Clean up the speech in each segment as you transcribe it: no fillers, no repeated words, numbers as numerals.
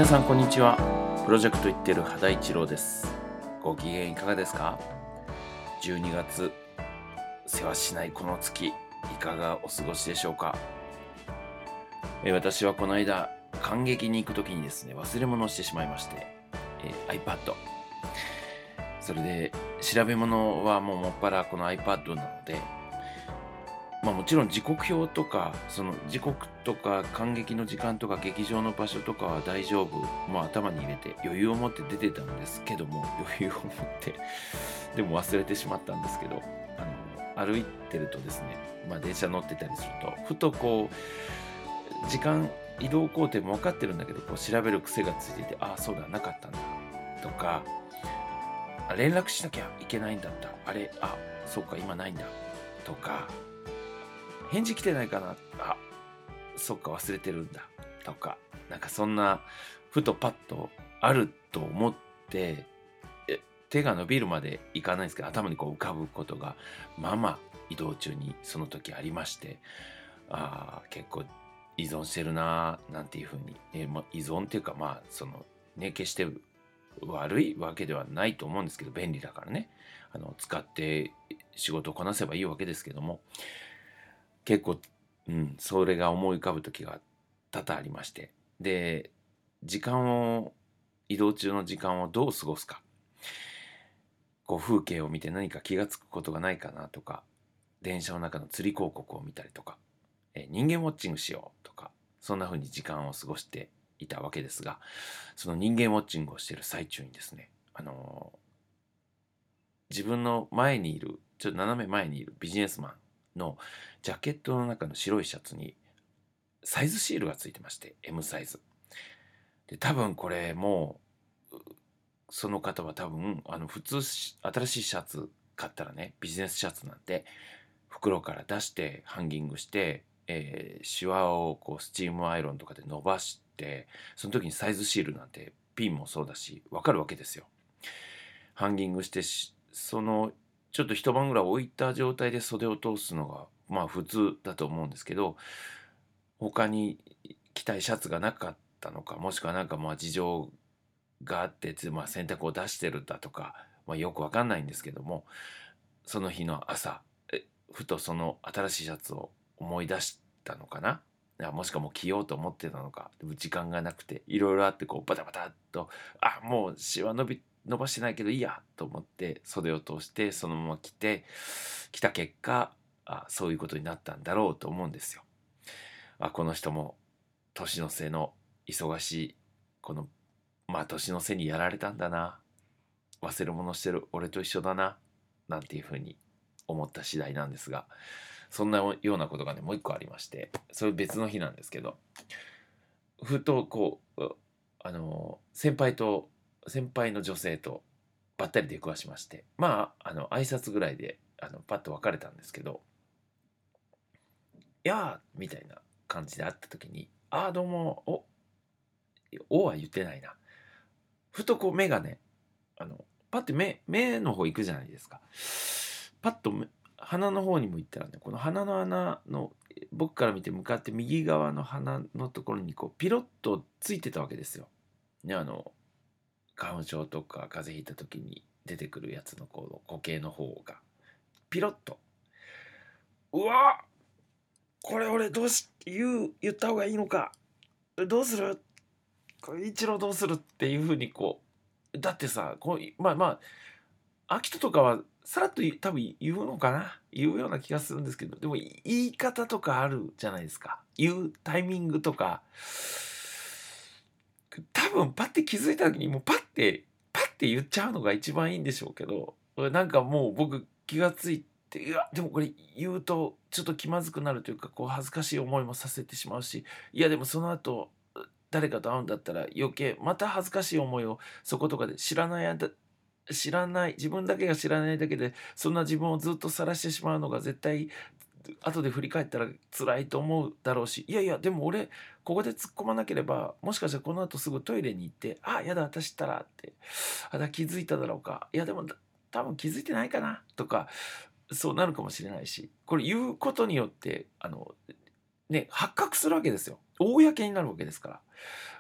皆さんこんにちは。プロジェクト行ってる肌一郎です。ご機嫌いかがですか？ 12 月、世話しないこの月、いかがお過ごしでしょうか？私はこの間観劇に行くときにですね、忘れ物をしてしまいまして、iPad、それで調べ物はもっぱらこの iPad なので、もちろん時刻表とか、その時刻とか観劇の時間とか劇場の場所とかは大丈夫。頭に入れて余裕を持って出てたんですけども、余裕を持って、でも忘れてしまったんですけど、歩いてるとですね、電車乗ってたりすると、ふと時間、移動工程も分かってるんだけど、調べる癖がついてて、そうだ、なかったんだ。とか、連絡しなきゃいけないんだった。そうか、今ないんだ。とか、返事来てないかな、そっか忘れてるんだとか、そんなふとパッとあると思って手が伸びるまでいかないんですけど、頭に浮かぶことが移動中にその時ありまして、結構依存してるななんていうふうに、依存っていうか決して悪いわけではないと思うんですけど、便利だからね、使って仕事をこなせばいいわけですけども、結構、それが思い浮かぶ時が多々ありまして。で、移動中の時間をどう過ごすか。風景を見て何か気がつくことがないかなとか、電車の中の釣り広告を見たりとか、人間ウォッチングしようとか、そんな風に時間を過ごしていたわけですが、その人間ウォッチングをしている最中にですね、自分の前にいる、ちょっと斜め前にいるビジネスマンのジャケットの中の白いシャツにサイズシールがついてまして、M サイズで、多分これもうその方は多分普通新しいシャツ買ったらね、ビジネスシャツなんて袋から出してハンギングして、シワをスチームアイロンとかで伸ばして、その時にサイズシールなんてピンもそうだし分かるわけですよ。ハンギングしてそのちょっと一晩ぐらい置いた状態で袖を通すのが普通だと思うんですけど、他に着たいシャツがなかったのか、もしくは事情があって洗濯を出してるんだとか、よくわかんないんですけども、その日の朝ふとその新しいシャツを思い出したのかな。もしくはもう着ようと思ってたのか、でも時間がなくていろいろあってバタバタっと、もうシワ伸ばしてないけどいいやと思って袖を通してそのまま着た結果、そういうことになったんだろうと思うんですよ。この人も年の瀬の忙しいこの年の瀬にやられたんだな、忘れ物してる俺と一緒だななんていうふうに思った次第なんですが、そんなようなことがねもう一個ありまして、それ別の日なんですけど、ふと先輩の女性とばったり出くわしまして、挨拶ぐらいでパッと別れたんですけど、やーみたいな感じで会った時に、どうも、おは言ってないな。ふと目がね、パッて目の方行くじゃないですか。パッと鼻の方にも行ったらね、この鼻の穴の僕から見て向かって右側の鼻のところにピロッとついてたわけですよ。ね、花粉症とか風邪ひいた時に出てくるやつの固形の方がピロッと、うわこれ俺言った方がいいのか、どうする、これ一郎どうするっていう風にだってさ、秋人とかはさらっと多分言うのかな、言うような気がするんですけど、でも言い方とかあるじゃないですか、言うタイミングとか。多分パッて気づいた時にもうパッて言っちゃうのが一番いいんでしょうけど、もう僕気がついて、いやでもこれ言うとちょっと気まずくなるというか、恥ずかしい思いもさせてしまうし、いやでもその後誰かと会うんだったら余計また恥ずかしい思いをそことかで知らない自分だけが知らないだけで、そんな自分をずっと晒してしまうのが絶対後で振り返ったら辛いと思うだろうし、いやいやでも俺ここで突っ込まなければ、もしかしたらこの後すぐトイレに行って、やだ私ったらって、気づいただろうか、いやでも多分気づいてないかなとか、そうなるかもしれないし、これ言うことによって発覚するわけですよ。公になるわけですから。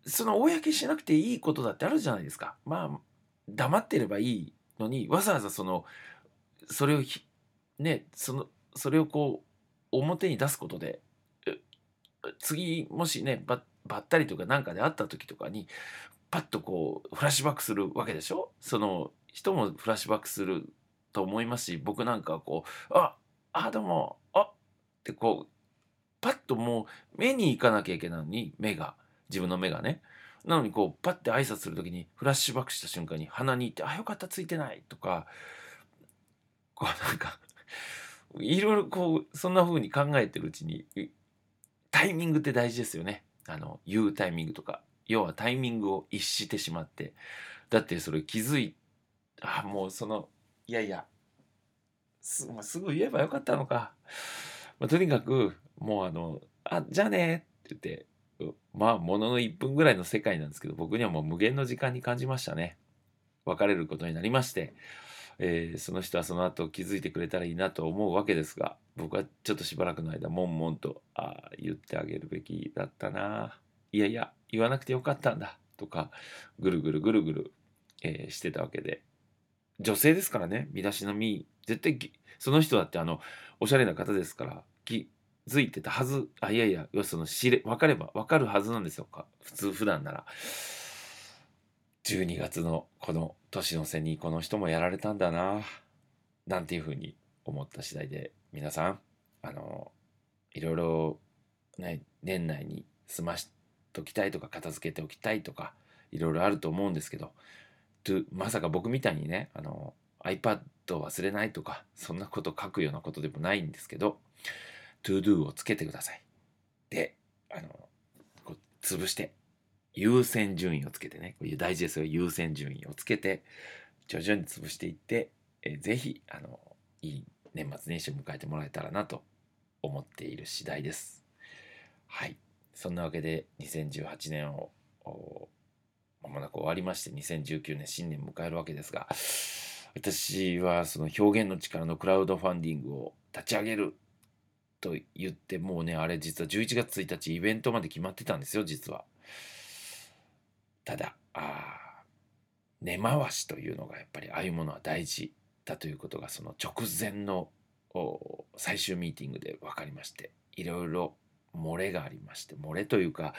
その公にしなくていいことだってあるじゃないですか。黙ってればいいのに、わざわざそれをね、それを表に出すことで、次もしね、ばったりとかなんかで会った時とかに、パッとフラッシュバックするわけでしょ。その人もフラッシュバックすると思いますし、僕なんかはどうも、ってパッともう目に行かなきゃいけないのに、自分の目がね。なのにパッて挨拶する時にフラッシュバックした瞬間に鼻に行って、よかった、ついてないとか、なんかいろいろそんな風に考えてるうちに、タイミングって大事ですよね。言うタイミングとか。要はタイミングを逸してしまって。だってそれ気づいもういやいや、すぐ言えばよかったのか。とにかく、もうじゃあねって言って、ものの1分ぐらいの世界なんですけど、僕にはもう無限の時間に感じましたね。別れることになりまして、その人はその後気づいてくれたらいいなと思うわけですが、僕はちょっとしばらくの間、悶々と、言ってあげるべきだったな。いやいや、言わなくてよかったんだ。とか、ぐるぐるぐるぐる、してたわけで。女性ですからね、身だしなみ、絶対その人だっておしゃれな方ですから、気づいてたはず、いやいや、分かれば分かるはずなんですよ、普段なら。12月のこの年の瀬にこの人もやられたんだな、なんていうふうに思った次第で、皆さん、いろいろね、年内に済ましときたいとか、片付けておきたいとか、いろいろあると思うんですけど、まさか僕みたいにね、iPad を忘れないとか、そんなこと書くようなことでもないんですけど、To Do をつけてください。で、潰して、優先順位をつけてね、こういう大事ですよ、優先順位をつけて、徐々に潰していって、ぜひ、いい年末年始を迎えてもらえたらなと思っている次第です。はい。そんなわけで、2018年を、まもなく終わりまして、2019年新年を迎えるわけですが、私はその表現の力のクラウドファンディングを立ち上げると言って、もうね、あれ実は11月1日イベントまで決まってたんですよ、実は。ただ、根回しというのがやっぱりああいうものは大事だということがその直前の最終ミーティングで分かりまして、いろいろ漏れがありまして、漏れというか、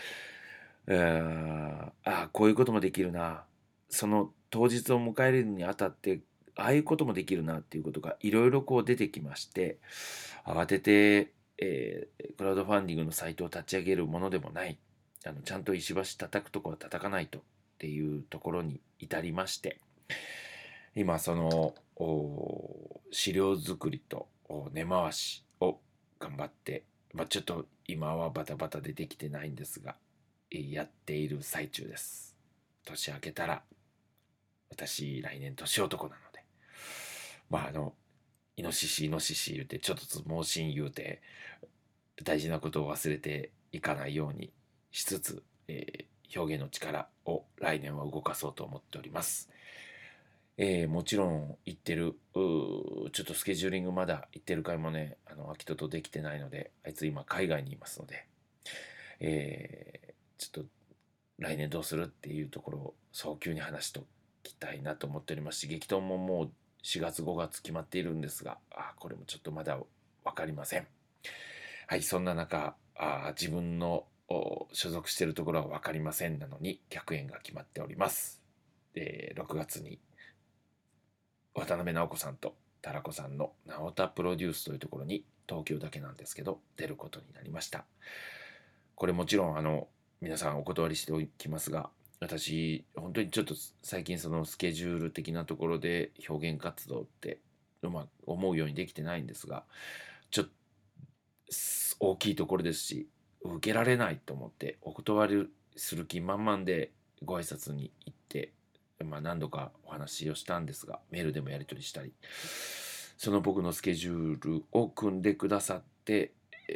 こういうこともできるな、その当日を迎えるにあたってああいうこともできるなっていうことがいろいろ出てきまして、慌てて、クラウドファンディングのサイトを立ち上げるものでもない、ちゃんと石橋叩くとこは叩かないとっていうところに至りまして、今その資料作りと根回しを頑張って、ちょっと今はバタバタ出てきてないんですが、やっている最中です。年明けたら、私来年年男なので、イノシシイノシシ言うて、ちょっとずつ盲信言うて、大事なことを忘れていかないようにしつつ、表現の力を来年は動かそうと思っております。もちろん行ってる、ちょっとスケジューリングまだ行ってる回もね、秋人とできてないので、あいつ今海外にいますので、ちょっと来年どうするっていうところを早急に話しておきたいなと思っておりますし、激闘ももう4月5月決まっているんですが、これもちょっとまだ分かりません。はい、そんな中、自分の所属しているところは分かりませんなのに、客演が決まっております。6月に渡辺直子さんとタラコさんの直太プロデュースというところに、東京だけなんですけど出ることになりました。これもちろん皆さんお断りしておきますが、私本当にちょっと最近そのスケジュール的なところで表現活動って思うようにできてないんですが、ちょっと大きいところですし、受けられないと思ってお断りする気満々でご挨拶に行って、何度かお話をしたんですが、メールでもやり取りしたり、その僕のスケジュールを組んでくださって、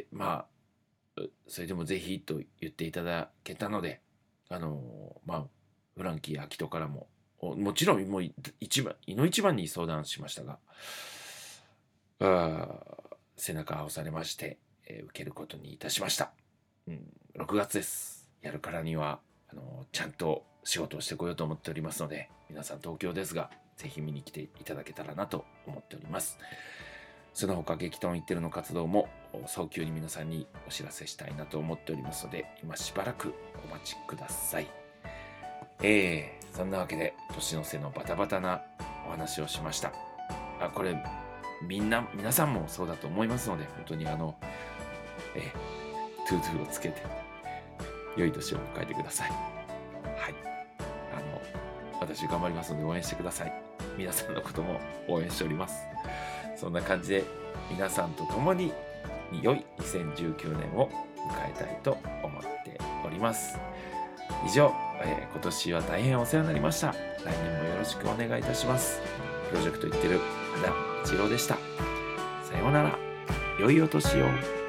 それでもぜひと言っていただけたので、フランキー秋人からも、もちろんもういの一番に相談しましたが、背中を押されまして、受けることにいたしました。6月です。やるからにはちゃんと仕事をしてこようと思っておりますので、皆さん東京ですがぜひ見に来ていただけたらなと思っております。その他激闘イッテルの活動も早急に皆さんにお知らせしたいなと思っておりますので、今しばらくお待ちください。そんなわけで年の瀬のバタバタなお話をしました。これ皆さんもそうだと思いますので、本当にトゥードゥをつけて良い年を迎えてください。はい、私頑張りますので応援してください。皆さんのことも応援しております。そんな感じで皆さんと共に良い2019年を迎えたいと思っております。以上、今年は大変お世話になりました。来年もよろしくお願いいたします。プロジェクトイッテル和田一郎でした。さようなら。良いお年を。